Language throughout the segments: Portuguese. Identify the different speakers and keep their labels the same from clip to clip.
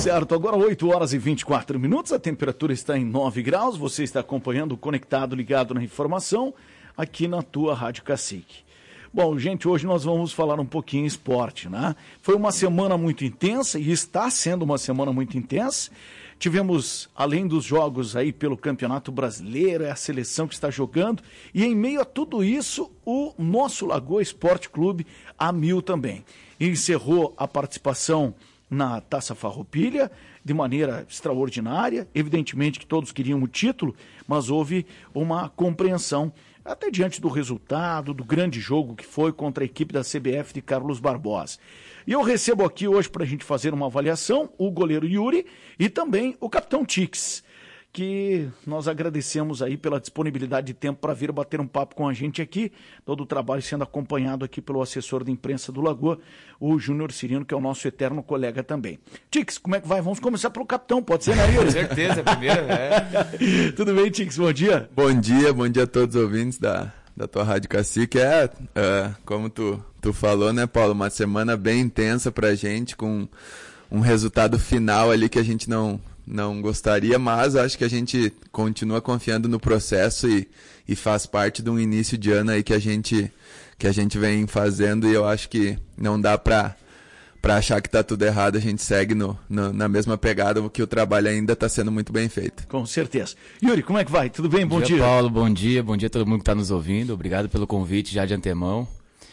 Speaker 1: Certo, agora 8 horas e 24 minutos, a temperatura está em 9 graus, você está acompanhando o Conectado Ligado na Informação, aqui na tua Rádio Cacique. Bom, gente, hoje nós vamos falar um pouquinho esporte, né? Foi uma semana muito intensa e está sendo uma semana muito intensa. Tivemos, além dos jogos aí pelo Campeonato Brasileiro, é a seleção que está jogando, e em meio a tudo isso, o nosso Lagoa Esporte Clube a mil também. Encerrou a participação na Taça Farroupilha, de maneira extraordinária. Evidentemente que todos queriam o título, mas houve uma compreensão, até diante do resultado, do grande jogo que foi contra a equipe da CBF de Carlos Barbosa. E eu recebo aqui hoje para a gente fazer uma avaliação o goleiro Yuri e também o capitão Tix, que nós agradecemos aí pela disponibilidade de tempo para vir bater um papo com a gente aqui, todo o trabalho sendo acompanhado aqui pelo assessor de imprensa do Lagoa, o Júnior Cirino, que é o nosso eterno colega também. Tix, como é que vai? Vamos começar pelo capitão, pode ser, né, Yuri?
Speaker 2: Com certeza, a primeira,
Speaker 1: Tudo bem, Tix? Bom dia.
Speaker 3: Bom dia a todos os ouvintes da tua Rádio Cacique. Como tu falou, né, Paulo, uma semana bem intensa pra gente, com um resultado final ali que a gente não gostaria, mas acho que a gente continua confiando no processo e faz parte de um início de ano aí que a gente vem fazendo, e eu acho que não dá pra achar que tá tudo errado. A gente segue na mesma pegada, que o trabalho ainda tá sendo muito bem feito.
Speaker 1: Com certeza. Yuri, como é que vai? Tudo bem? Bom dia.
Speaker 2: Paulo, bom dia a todo mundo que tá nos ouvindo, obrigado pelo convite já de antemão.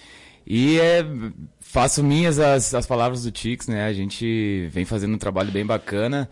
Speaker 2: E faço minhas as palavras do Tix, né? A gente vem fazendo um trabalho bem bacana.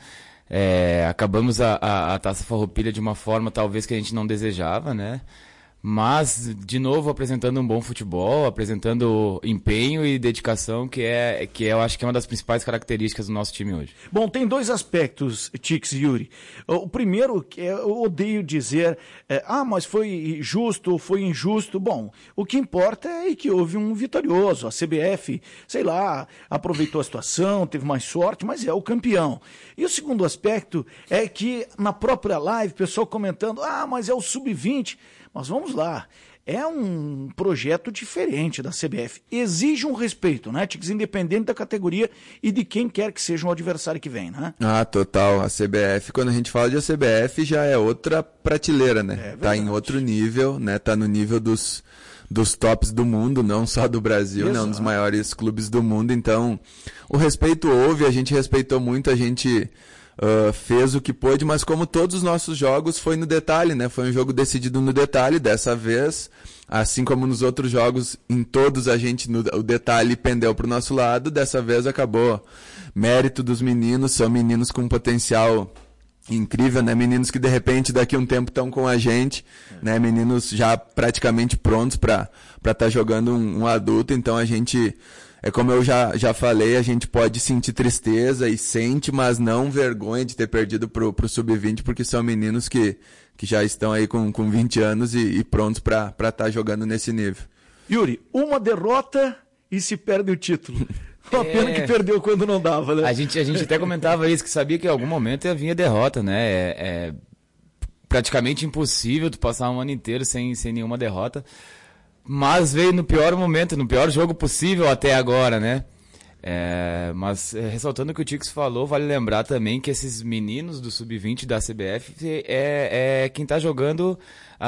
Speaker 2: Acabamos a Taça Farroupilha de uma forma talvez que a gente não desejava, né? Mas, de novo, apresentando um bom futebol, apresentando empenho e dedicação, que eu acho que é uma das principais características do nosso time hoje.
Speaker 1: Bom, tem dois aspectos, Tix e Yuri. O primeiro, que eu odeio dizer, mas foi justo ou foi injusto. Bom, o que importa é que houve um vitorioso. A CBF, sei lá, aproveitou a situação, teve mais sorte, mas é o campeão. E o segundo aspecto é que na própria live, o pessoal comentando, mas é o sub-20. Mas vamos lá, é um projeto diferente da CBF. Exige um respeito, né, Tix? Independente da categoria e de quem quer que seja o adversário que vem, né?
Speaker 3: Total. A CBF, quando a gente fala de CBF, já é outra prateleira, né? Tá em outro nível, né? Tá no nível dos tops do mundo, não só do Brasil, né? Um dos maiores clubes do mundo. Então, o respeito houve, a gente respeitou muito, a gente fez o que pôde, mas como todos os nossos jogos, foi no detalhe, né? Foi um jogo decidido no detalhe. Dessa vez, assim como nos outros jogos, em todos o detalhe pendeu pro nosso lado. Dessa vez acabou mérito dos meninos, são meninos com potencial incrível, né? Meninos que de repente daqui a um tempo estão com a gente, né? Meninos já praticamente prontos para estar jogando um adulto. Então a gente, como eu já falei, a gente pode sentir tristeza e sente, mas não vergonha de ter perdido pro Sub-20, porque são meninos que já estão aí com 20 anos e prontos para estar jogando nesse nível.
Speaker 1: Yuri, uma derrota e se perde o título. Uma pena que perdeu quando não dava, né?
Speaker 2: A gente até comentava isso, que sabia que em algum momento ia vir a derrota, né? É praticamente impossível tu passar um ano inteiro sem nenhuma derrota. Mas veio no pior momento, no pior jogo possível até agora, né? Mas ressaltando o que o Tix falou, vale lembrar também que esses meninos do Sub-20 da CBF é quem tá jogando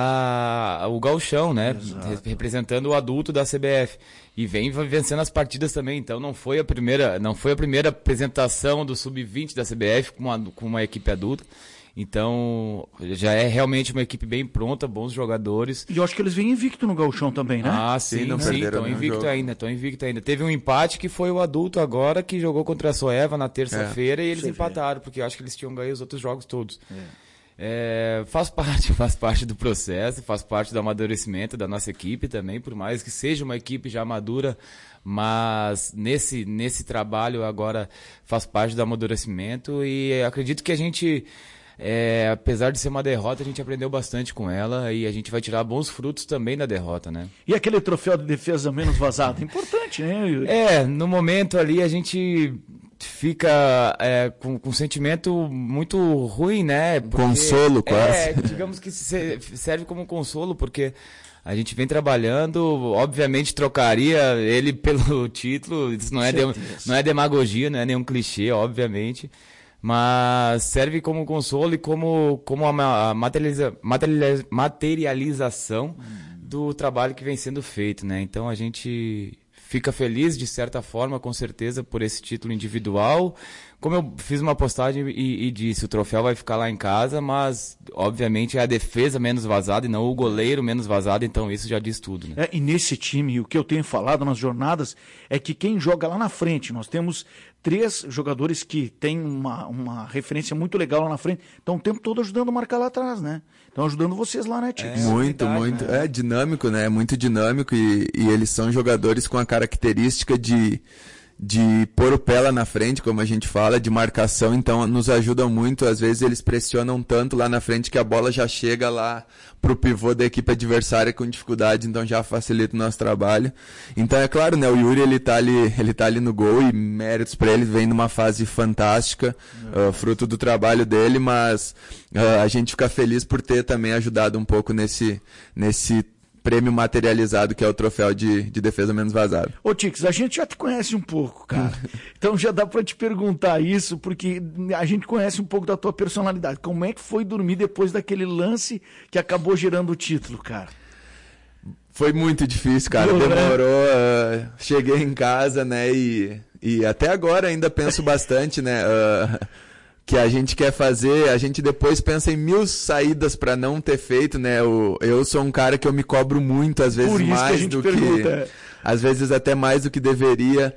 Speaker 2: o gauchão, né? Representando o adulto da CBF. E vem vencendo as partidas também. Então não foi a primeira apresentação do Sub-20 da CBF com uma equipe adulta. Então, já é realmente uma equipe bem pronta, bons jogadores.
Speaker 1: E eu acho que eles vêm invicto no gauchão também, né?
Speaker 2: Sim, estão invicto ainda. Teve um empate que foi o adulto agora, que jogou contra a Soeva na terça-feira, e eles empataram, porque eu acho que eles tinham ganho os outros jogos todos. Faz parte do processo, faz parte do amadurecimento da nossa equipe também, por mais que seja uma equipe já madura, mas nesse trabalho agora faz parte do amadurecimento, e acredito que a gente, apesar de ser uma derrota, a gente aprendeu bastante com ela, e a gente vai tirar bons frutos também da derrota, né?
Speaker 1: E aquele troféu de defesa menos vazado, importante, né?
Speaker 2: No momento ali a gente fica com um sentimento muito ruim, né? Porque,
Speaker 3: consolo, quase.
Speaker 2: Digamos que serve como consolo, porque a gente vem trabalhando, obviamente trocaria ele pelo título, isso não é demagogia, não é nenhum clichê, obviamente. mas serve como consolo e como a materialização do trabalho que vem sendo feito, né? Então a gente fica feliz, de certa forma, com certeza, por esse título individual. Como eu fiz uma postagem e disse, o troféu vai ficar lá em casa, mas, obviamente, é a defesa menos vazada e não o goleiro menos vazado, então isso já diz tudo, né?
Speaker 1: E nesse time, o que eu tenho falado nas jornadas é que quem joga lá na frente, nós temos 3 jogadores que têm uma referência muito legal lá na frente, estão o tempo todo ajudando a marcar lá atrás, né? Estão ajudando vocês lá, né, Tigres?
Speaker 3: Muito. Né? É dinâmico, né? É muito dinâmico e eles são jogadores com a característica de pôr o pé lá na frente, como a gente fala, de marcação, então nos ajudam muito. Às vezes eles pressionam tanto lá na frente que a bola já chega lá pro pivô da equipe adversária com dificuldade, então já facilita o nosso trabalho. Então é claro, né, o Yuri ele tá ali no gol e méritos para ele, vem numa fase fantástica, fruto do trabalho dele, mas a gente fica feliz por ter também ajudado um pouco nesse prêmio materializado, que é o troféu de defesa menos vazada.
Speaker 1: Ô Tix, a gente já te conhece um pouco, cara. Então já dá pra te perguntar isso, porque a gente conhece um pouco da tua personalidade. Como é que foi dormir depois daquele lance que acabou gerando o título, cara?
Speaker 3: Foi muito difícil, cara. Demorou. Cheguei em casa, né, e até agora ainda penso bastante, né, que a gente quer fazer, a gente depois pensa em 1000 saídas pra não ter feito, né? Eu sou um cara que eu me cobro muito, às vezes mais do que... Às vezes até mais do que deveria.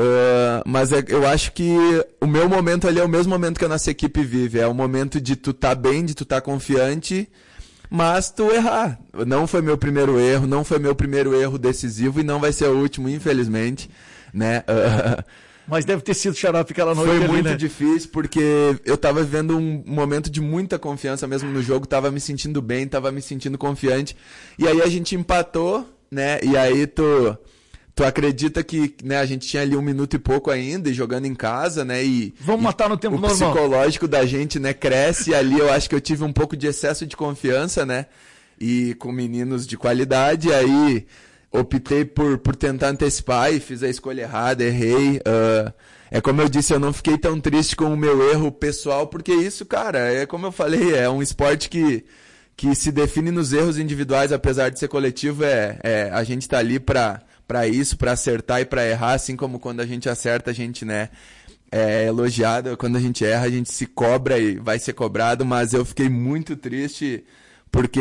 Speaker 3: Mas eu acho que o meu momento ali é o mesmo momento que a nossa equipe vive. É o momento de tu tá bem, de tu tá confiante, mas tu errar. Não foi meu primeiro erro, não foi meu primeiro erro decisivo e não vai ser o último, infelizmente, né?
Speaker 1: Mas deve ter sido xarope aquela noite.
Speaker 3: Foi
Speaker 1: ali,
Speaker 3: muito
Speaker 1: né?
Speaker 3: difícil, porque eu tava vivendo um momento de muita confiança mesmo no jogo, tava me sentindo bem, tava me sentindo confiante. E aí a gente empatou, né? E aí tu acredita que, né, a gente tinha ali 1 minuto e pouco ainda, e jogando em casa, né?
Speaker 1: Vamos matar no tempo normal.
Speaker 3: O psicológico da gente, né, cresce, e ali eu acho que eu tive um pouco de excesso de confiança, né? E com meninos de qualidade, aí optei por tentar antecipar e fiz a escolha errada, errei. É como eu disse, eu não fiquei tão triste com o meu erro pessoal, porque isso, cara, é como eu falei, é um esporte que se define nos erros individuais, apesar de ser coletivo, a gente tá ali pra isso, pra acertar e pra errar, assim como quando a gente acerta, a gente, né, é elogiado, quando a gente erra, a gente se cobra e vai ser cobrado, mas eu fiquei muito triste, porque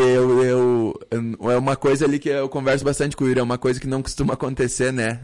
Speaker 3: é uma coisa ali que eu converso bastante com o Yuri, é uma coisa que não costuma acontecer, né?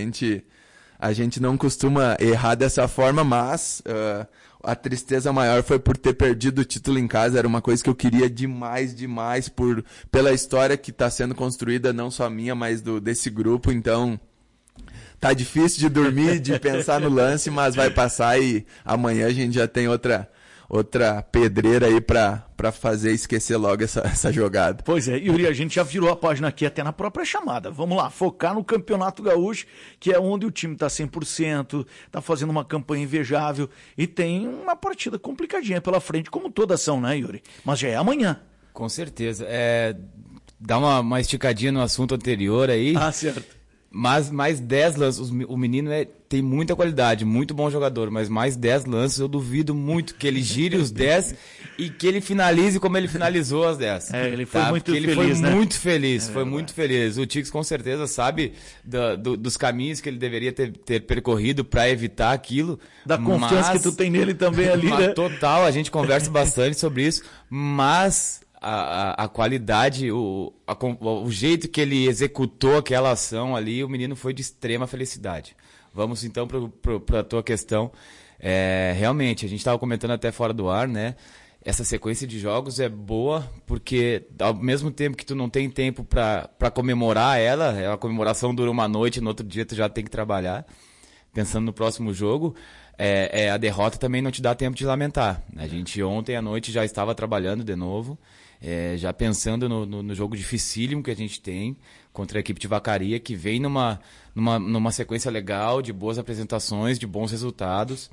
Speaker 3: A gente não costuma errar dessa forma, mas a tristeza maior foi por ter perdido o título em casa. Era uma coisa que eu queria demais, pela história que está sendo construída, não só minha, mas desse grupo. Então, tá difícil de dormir, de pensar no lance, mas vai passar e amanhã a gente já tem outra pedreira aí pra fazer esquecer logo essa jogada.
Speaker 1: Pois é, Yuri, a gente já virou a página aqui até na própria chamada. Vamos lá, focar no Campeonato Gaúcho, que é onde o time tá 100%, tá fazendo uma campanha invejável e tem uma partida complicadinha pela frente, como todas são, né, Yuri? Mas já é amanhã.
Speaker 2: Com certeza. Dá uma esticadinha no assunto anterior aí.
Speaker 1: Ah, certo.
Speaker 2: Mas mais 10 lances, o menino tem muita qualidade, muito bom jogador, mas mais 10 lances eu duvido muito que ele gire os 10 e que ele finalize como ele finalizou as 10.
Speaker 1: Ele foi muito feliz,
Speaker 2: ele foi
Speaker 1: né?
Speaker 2: muito feliz, muito feliz. O Tix com certeza sabe dos caminhos que ele deveria ter percorrido para evitar aquilo.
Speaker 1: Da confiança que tu tem nele também ali, né?
Speaker 2: Total, a gente conversa bastante sobre isso, mas a qualidade, o jeito que ele executou aquela ação ali, o menino foi de extrema felicidade. Vamos então para a tua questão. Realmente, a gente estava comentando até fora do ar, né? Essa sequência de jogos é boa porque ao mesmo tempo que tu não tem tempo para comemorar ela, a comemoração dura uma noite, no outro dia tu já tem que trabalhar, pensando no próximo jogo. A derrota também não te dá tempo de lamentar. A gente ontem à noite já estava trabalhando de novo, já pensando no jogo dificílimo que a gente tem contra a equipe de Vacaria, que vem numa sequência legal, de boas apresentações, de bons resultados.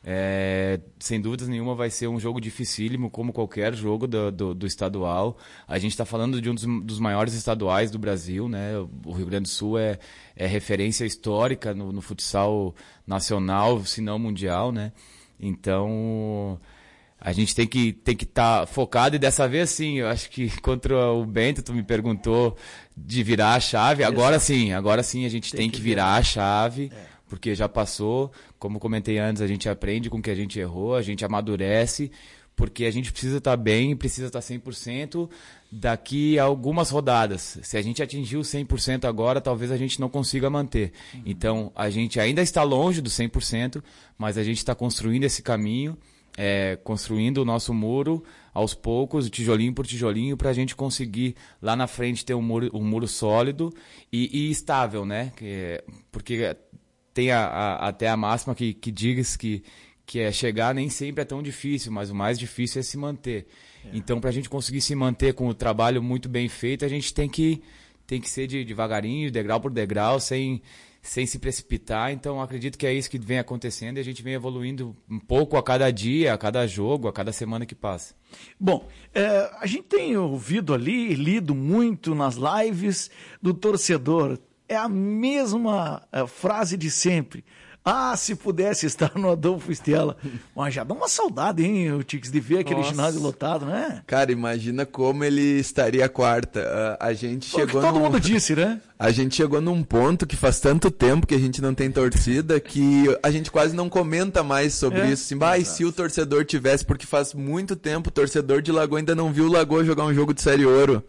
Speaker 2: Sem dúvidas nenhuma vai ser um jogo dificílimo, como qualquer jogo do estadual. A gente está falando de um dos maiores estaduais do Brasil, né? O Rio Grande do Sul é referência histórica no futsal nacional, se não mundial, né? Então, a gente tem que estar focado, e dessa vez sim, eu acho que contra o Bento, tu me perguntou de virar a chave, agora sim a gente tem que virar a chave, porque já passou, como comentei antes, a gente aprende com o que a gente errou, a gente amadurece, porque a gente precisa estar bem, precisa estar 100% daqui a algumas rodadas. Se a gente atingir o 100% agora, talvez a gente não consiga manter. Então, a gente ainda está longe do 100%, mas a gente está construindo esse caminho, construindo o nosso muro aos poucos, tijolinho por tijolinho, para a gente conseguir lá na frente ter um muro sólido e estável, né? Porque tem até a máxima que diz que chegar nem sempre é tão difícil, mas o mais difícil é se manter. Então, para a gente conseguir se manter com o trabalho muito bem feito, a gente tem que ser devagarinho, degrau por degrau, sem se precipitar. Então, acredito que é isso que vem acontecendo e a gente vem evoluindo um pouco a cada dia, a cada jogo, a cada semana que passa.
Speaker 1: Bom, a gente tem ouvido ali, lido muito nas lives do torcedor. É a mesma frase de sempre. Ah, se pudesse estar no Adolfo Stella. Mas já dá uma saudade, hein, o Tix, de ver aquele ginásio lotado, né?
Speaker 3: Cara, imagina como ele estaria quarta. A gente chegou
Speaker 1: todo mundo disse, né?
Speaker 3: A gente chegou num ponto que faz tanto tempo que a gente não tem torcida que a gente quase não comenta mais sobre isso. Assim, se o torcedor tivesse, porque faz muito tempo o torcedor de Lagoa ainda não viu o Lagoa jogar um jogo de Série Ouro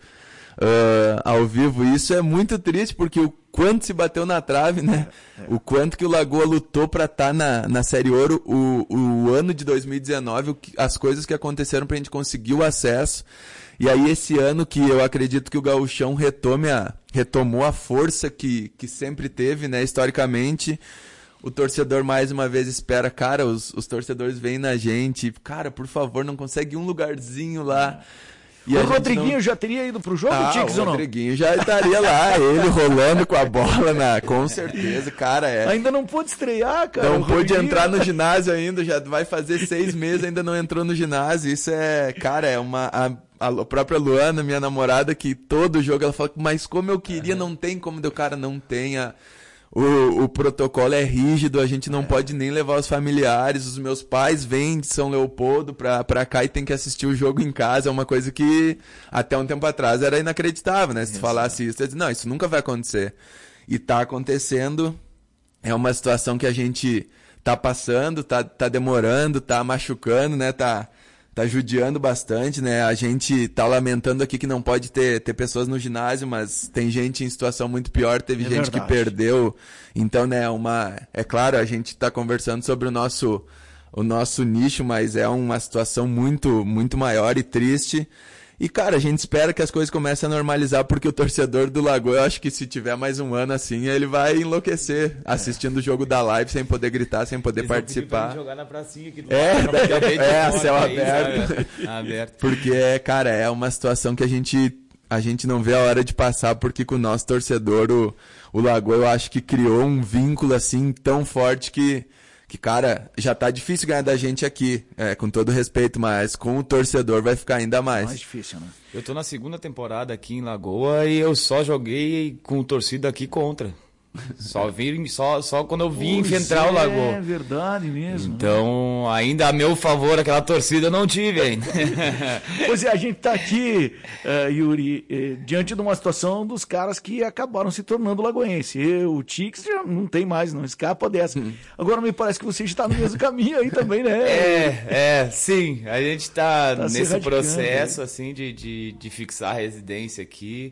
Speaker 3: ao vivo. Isso é muito triste, porque o quanto se bateu na trave, né? O quanto que o Lagoa lutou para estar na Série Ouro, o ano de 2019, as coisas que aconteceram pra gente conseguir o acesso. E aí esse ano que eu acredito que o Gauchão retomou a força que sempre teve, né? Historicamente, o torcedor mais uma vez espera, cara, os torcedores vêm na gente, cara, por favor, não consegue um lugarzinho lá.
Speaker 1: E o Rodriguinho já teria ido pro jogo, Tix, ou não?
Speaker 3: O Rodriguinho já estaria lá, ele rolando com a bola, com certeza, cara.
Speaker 1: Ainda não pôde estrear, cara.
Speaker 3: Não pôde entrar no ginásio ainda, já vai fazer 6 meses, ainda não entrou no ginásio. Isso cara, a própria Luana, minha namorada, que todo jogo ela fala, mas como eu queria, não tem como, cara, não tenha. O protocolo é rígido, a gente não pode nem levar os familiares, os meus pais vêm de São Leopoldo pra cá e tem que assistir o jogo em casa, é uma coisa que até um tempo atrás era inacreditável, né? Se tu falasse isso, tu ia dizer, não, isso nunca vai acontecer. E tá acontecendo, é uma situação que a gente tá passando, tá demorando, tá machucando, né? Tá judiando bastante, né? A gente tá lamentando aqui que não pode ter pessoas no ginásio, mas tem gente em situação muito pior, teve gente verdade. Que perdeu. Então, né, é claro, a gente tá conversando sobre o nosso nicho, mas é uma situação muito, muito maior e triste. E, cara, a gente espera que as coisas comecem a normalizar, porque o torcedor do Lagoa, eu acho que se tiver mais um ano assim, ele vai enlouquecer assistindo o jogo da live, sem poder gritar, sem poder participar.
Speaker 2: Jogar na pracinha aqui do
Speaker 3: a céu aberto. Porque, cara, é uma situação que a gente não vê a hora de passar, porque com o nosso torcedor, o Lagoa, eu acho que criou um vínculo assim tão forte que, cara, já tá difícil ganhar da gente aqui, com todo respeito, mas com o torcedor vai ficar ainda mais.
Speaker 1: Mais difícil, né?
Speaker 2: Eu tô na 2ª temporada aqui em Lagoa e eu só joguei com torcida aqui contra. Só quando eu vim enfrentar o Lagoa.
Speaker 1: É verdade mesmo.
Speaker 2: Então, ainda a meu favor, aquela torcida eu não tive ainda.
Speaker 1: Pois é, a gente tá aqui, Yuri, diante de uma situação dos caras que acabaram se tornando lagoense. O Tix já não tem mais, não escapa dessa. Agora me parece que você está no mesmo caminho aí também,
Speaker 2: né? Sim. A gente tá nesse processo, assim, de fixar a residência aqui.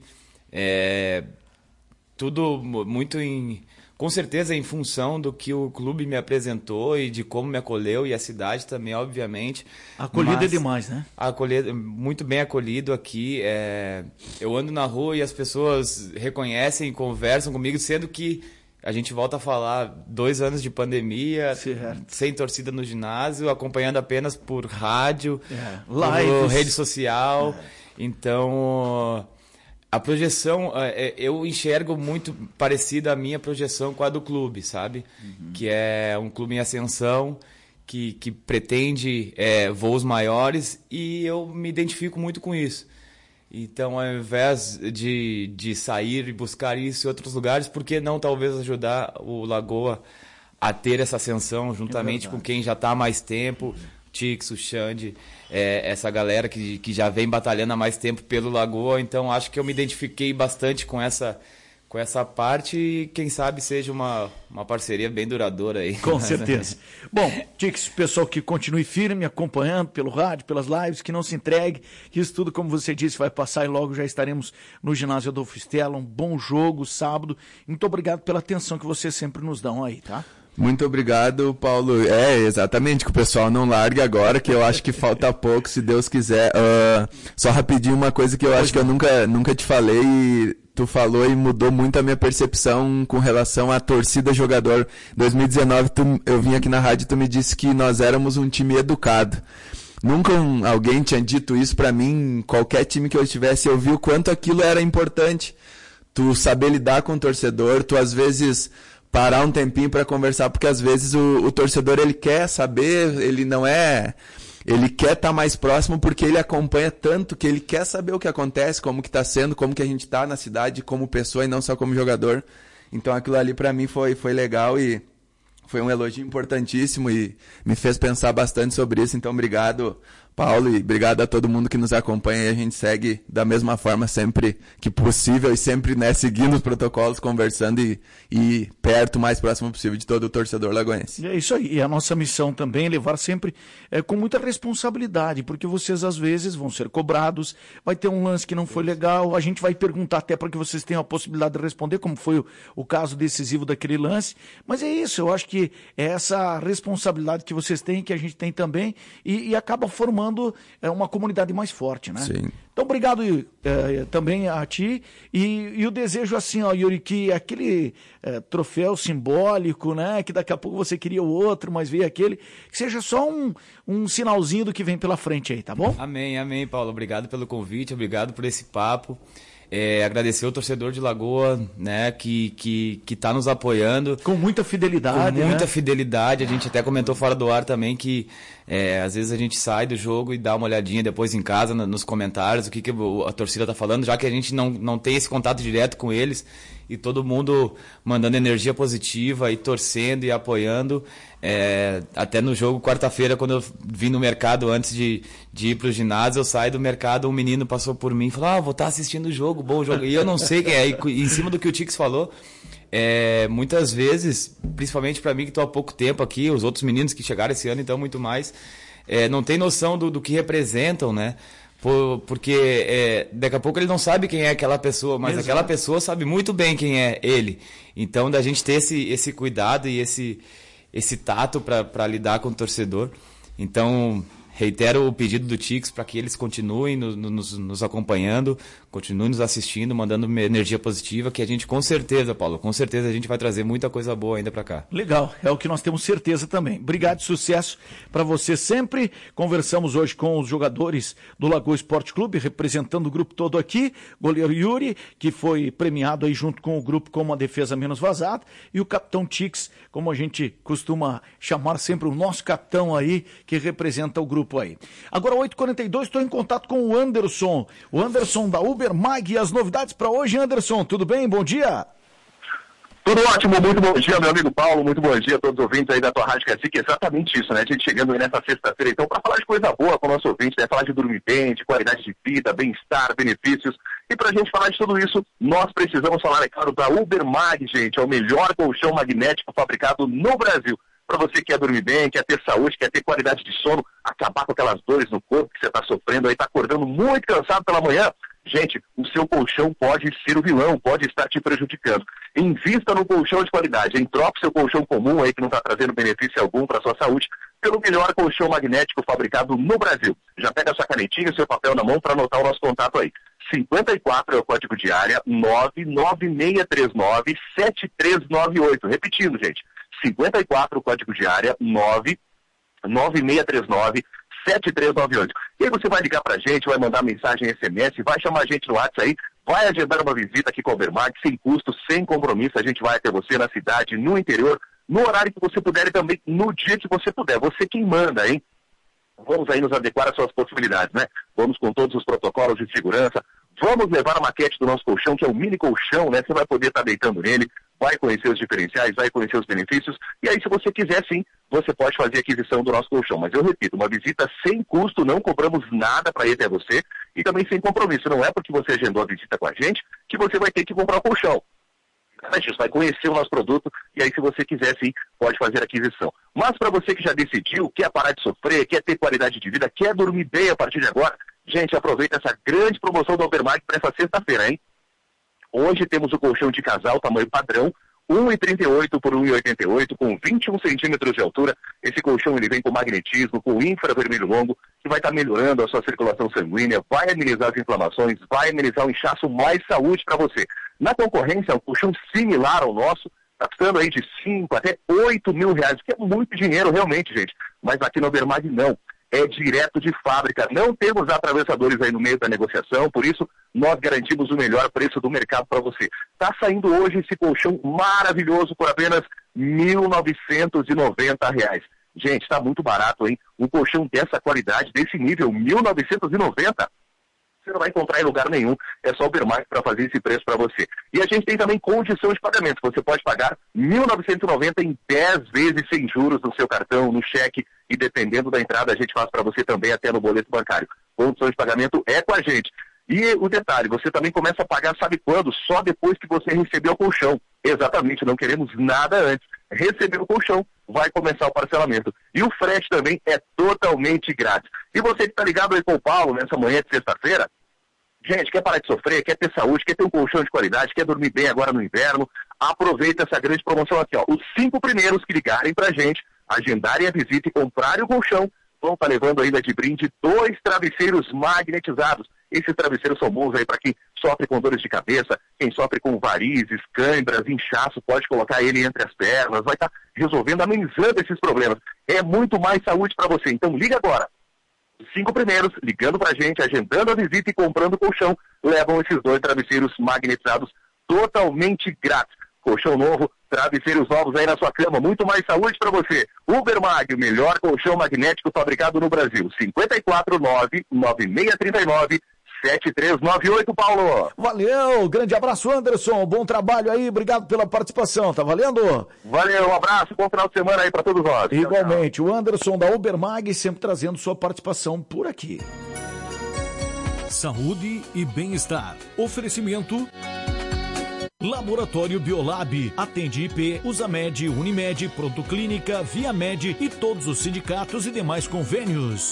Speaker 2: Tudo muito com certeza em função do que o clube me apresentou e de como me acolheu, e a cidade também, obviamente.
Speaker 1: Acolhido é demais, né?
Speaker 2: Muito bem acolhido aqui. Eu ando na rua e as pessoas reconhecem, conversam comigo, sendo que a gente volta a falar 2 anos de pandemia, sem torcida no ginásio, acompanhando apenas por rádio, por rede social. Então, a projeção, eu enxergo muito parecida a minha projeção com a do clube, sabe? Que é um clube em ascensão, que pretende voos maiores, e eu me identifico muito com isso. Então, ao invés de sair e buscar isso em outros lugares, por que não talvez ajudar o Lagoa a ter essa ascensão juntamente com quem já está há mais tempo, Tix, o Xande, essa galera que já vem batalhando há mais tempo pelo Lagoa. Então acho que eu me identifiquei bastante com essa parte e quem sabe seja uma parceria bem duradoura aí.
Speaker 1: Com certeza. Bom, Tix, pessoal que continue firme, acompanhando pelo rádio, pelas lives, que não se entregue, que isso tudo, como você disse, vai passar e logo já estaremos no ginásio Adolfo Stella. Um bom jogo, sábado. Muito obrigado pela atenção que vocês sempre nos dão aí, tá?
Speaker 3: Muito obrigado, Paulo. Exatamente, que o pessoal não largue agora, que eu acho que falta pouco, se Deus quiser. Só rapidinho uma coisa que eu acho que eu nunca te falei e tu falou e mudou muito a minha percepção com relação à torcida jogador. Em 2019 eu vim aqui na rádio e tu me disse que nós éramos um time educado. Nunca alguém tinha dito isso pra mim, qualquer time que eu estivesse, eu vi o quanto aquilo era importante. Tu saber lidar com o torcedor, tu às vezes parar um tempinho para conversar, porque às vezes o torcedor ele quer saber, ele quer estar mais próximo porque ele acompanha tanto que ele quer saber o que acontece, como que está sendo, como que a gente está na cidade como pessoa e não só como jogador. Então aquilo ali para mim foi legal e foi um elogio importantíssimo e me fez pensar bastante sobre isso. Então obrigado, Paulo, e obrigado a todo mundo que nos acompanha, e a gente segue da mesma forma sempre que possível e sempre, né, seguindo os protocolos, conversando e perto, o mais próximo possível de todo o torcedor lagoense.
Speaker 1: É isso aí, e a nossa missão também é levar sempre com muita responsabilidade, porque vocês às vezes vão ser cobrados, vai ter um lance que não foi legal, a gente vai perguntar até para que vocês tenham a possibilidade de responder, como foi o caso decisivo daquele lance, mas é isso, eu acho que é essa responsabilidade que vocês têm, que a gente tem também, e acaba formando uma comunidade mais forte, né?
Speaker 3: Sim.
Speaker 1: Então, obrigado também a ti, e o desejo assim, ó, Yuri, que aquele troféu simbólico, né, que daqui a pouco você queria o outro, mas veio aquele, que seja só um sinalzinho do que vem pela frente aí, tá bom?
Speaker 2: Amém, Paulo, obrigado pelo convite, obrigado por esse papo. Agradecer o torcedor de Lagoa, né, que tá nos apoiando.
Speaker 1: Com muita fidelidade.
Speaker 2: Fidelidade. A gente até comentou fora do ar também que às vezes a gente sai do jogo e dá uma olhadinha depois em casa, nos comentários, o que a torcida tá falando, já que a gente não tem esse contato direto com eles, e todo mundo mandando energia positiva e torcendo e apoiando. Até no jogo quarta-feira, quando eu vim no mercado antes de ir pro ginásio, eu saio do mercado, um menino passou por mim e falou, vou estar assistindo o jogo, bom jogo. E eu não sei quem é, e em cima do que o Tix falou, muitas vezes, principalmente para mim que estou há pouco tempo aqui, os outros meninos que chegaram esse ano, então muito mais, não tem noção do que representam, né? Porque daqui a pouco ele não sabe quem é aquela pessoa, mas aquela pessoa sabe muito bem quem é ele. Então, da gente ter esse cuidado e esse tato para lidar com o torcedor. Então, reitero o pedido do Tix para que eles continuem nos acompanhando, continuem nos assistindo, mandando energia positiva, que a gente com certeza, Paulo, com certeza a gente vai trazer muita coisa boa ainda para cá.
Speaker 1: Legal, é o que nós temos certeza também. Obrigado, sucesso para você sempre. Conversamos hoje com os jogadores do Lagoa Esporte Clube, representando o grupo todo aqui, goleiro Yuri, que foi premiado aí junto com o grupo como a defesa menos vazada, e o capitão Tix, como a gente costuma chamar sempre o nosso capitão aí, que representa o grupo aí. Agora, 8h42, estou em contato com o Anderson da Uber Mag. E as novidades para hoje, Anderson, tudo bem? Bom dia!
Speaker 4: Tudo ótimo, muito bom dia, meu amigo Paulo, muito bom dia a todos os ouvintes aí da tua Rádio Cacique, exatamente isso, né? A gente chegando aí nessa sexta-feira, então, para falar de coisa boa com o nosso ouvinte, né? Falar de dormir bem, de qualidade de vida, bem-estar, benefícios, e para a gente falar de tudo isso, nós precisamos falar, é claro, da Uber Mag, gente, é o melhor colchão magnético fabricado no Brasil. Para você que quer dormir bem, quer ter saúde, quer ter qualidade de sono, acabar com aquelas dores no corpo que você está sofrendo aí, está acordando muito cansado pela manhã, gente, o seu colchão pode ser o vilão, pode estar te prejudicando. Invista no colchão de qualidade, troque seu colchão comum aí que não está trazendo benefício algum para a sua saúde, pelo melhor colchão magnético fabricado no Brasil. Já pega a sua canetinha e seu papel na mão para anotar o nosso contato aí. 54 é o código de área, 99639-7398. Repetindo, gente. 54, código de área, 99639-7398. E aí você vai ligar pra gente, vai mandar mensagem SMS, vai chamar a gente no WhatsApp aí, vai agendar uma visita aqui com a Ubermag, sem custo, sem compromisso. A gente vai até você na cidade, no interior, no horário que você puder e também no dia que você puder. Você quem manda, hein? Vamos aí nos adequar às suas possibilidades, né? Vamos com todos os protocolos de segurança. Vamos levar a maquete do nosso colchão, que é o mini colchão, né? Você vai poder estar deitando nele, vai conhecer os diferenciais, vai conhecer os benefícios, e aí se você quiser sim, você pode fazer a aquisição do nosso colchão. Mas eu repito, uma visita sem custo, não cobramos nada para ir até você, e também sem compromisso. Não é porque você agendou a visita com a gente que você vai ter que comprar o colchão. Você vai conhecer o nosso produto e aí se você quiser sim, pode fazer a aquisição. Mas para você que já decidiu, quer parar de sofrer, quer ter qualidade de vida, quer dormir bem a partir de agora, gente, aproveita essa grande promoção da Obermag para essa sexta-feira, hein? Hoje temos o colchão de casal tamanho padrão, 1,38 por 1,88, com 21 centímetros de altura. Esse colchão ele vem com magnetismo, com infravermelho longo, que vai estar melhorando a sua circulação sanguínea, vai amenizar as inflamações, vai amenizar o inchaço, mais saúde para você. Na concorrência, um colchão similar ao nosso, está custando aí de 5 até 8 mil reais, que é muito dinheiro realmente, gente. Mas aqui na Obermag não. É direto de fábrica. Não temos atravessadores aí no meio da negociação, por isso nós garantimos o melhor preço do mercado para você. Está saindo hoje esse colchão maravilhoso por apenas R$ 1.990. Gente, está muito barato, hein? Um colchão dessa qualidade, desse nível, R$ 1.990. Você não vai encontrar em lugar nenhum, é só o Obermag para fazer esse preço para você. E a gente tem também condição de pagamento, você pode pagar R$ 1.990 em 10 vezes sem juros no seu cartão, no cheque, e dependendo da entrada a gente faz para você também até no boleto bancário. Condição de pagamento é com a gente. E o detalhe, você também começa a pagar sabe quando? Só depois que você receber o colchão. Exatamente, não queremos nada antes. Receber o colchão, vai começar o parcelamento. E o frete também é totalmente grátis. E você que está ligado aí com o Paulo nessa manhã de sexta-feira, gente, quer parar de sofrer, quer ter saúde, quer ter um colchão de qualidade, quer dormir bem agora no inverno, aproveita essa grande promoção aqui, ó. Os 5 primeiros que ligarem pra gente, agendarem a visita e comprarem o colchão, vão estar levando ainda de brinde 2 travesseiros magnetizados. Esses travesseiros são bons aí para quem sofre com dores de cabeça, quem sofre com varizes, câimbras, inchaço, pode colocar ele entre as pernas, vai estar resolvendo, amenizando esses problemas. É muito mais saúde para você, então liga agora. Os 5 primeiros, ligando pra gente, agendando a visita e comprando o colchão, levam esses 2 travesseiros magnetizados totalmente grátis. Colchão novo, travesseiros novos aí na sua cama, muito mais saúde para você. Obermag, o melhor colchão magnético fabricado no Brasil. 549-9639-7398, Paulo.
Speaker 1: Valeu, grande abraço, Anderson, bom trabalho aí, obrigado pela participação, tá valendo?
Speaker 4: Valeu, um abraço, bom final de semana aí para todos nós.
Speaker 1: Igualmente, o Anderson da Obermag sempre trazendo sua participação por aqui.
Speaker 5: Saúde e bem-estar. Oferecimento Laboratório Biolab, atende IP, Usamed, Unimed, Pronto Clínica, Viamed e todos os sindicatos e demais convênios.